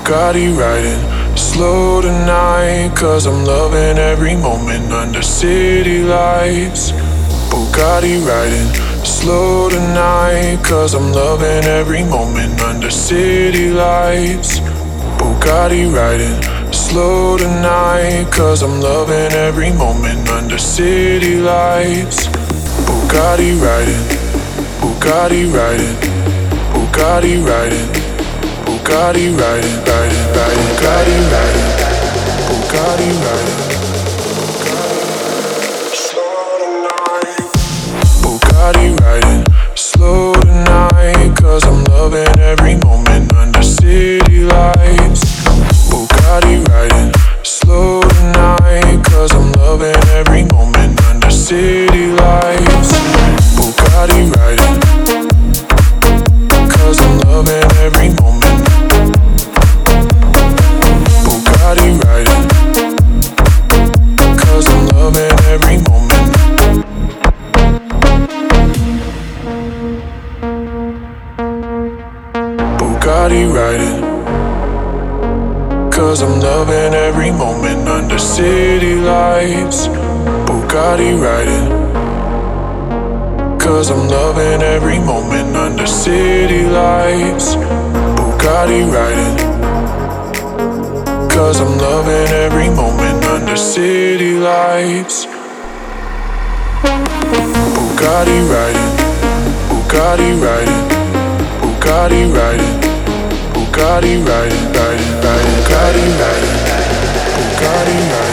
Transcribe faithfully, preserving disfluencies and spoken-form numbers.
Bugatti riding slow tonight, cause I'm loving every moment under city lights. Bugatti riding slow tonight, cause I'm loving every moment under city lights. Bugatti riding slow tonight, cause I'm loving every moment under city lights. Bugatti riding, Bugatti riding, Bugatti riding, Bugatti riding, riding, riding, Bugatti riding, Bugatti riding, Bugatti riding slow tonight, cause I'm loving every moment under city lights. Bugatti riding slow tonight, cause I'm loving every moment under city lights. Bugatti riding, cause I'm loving every moment. Bugatti riding, cause I'm loving every moment. Bugatti riding, cause I'm loving every moment under city lights. Bugatti riding, cause I'm loving every moment under city lights. Bugatti riding, cause I'm loving every moment under city lights. Bugatti riding, Bugatti riding, Bugatti riding, Bugatti riding, riding, riding, Bugatti riding, Bugatti riding.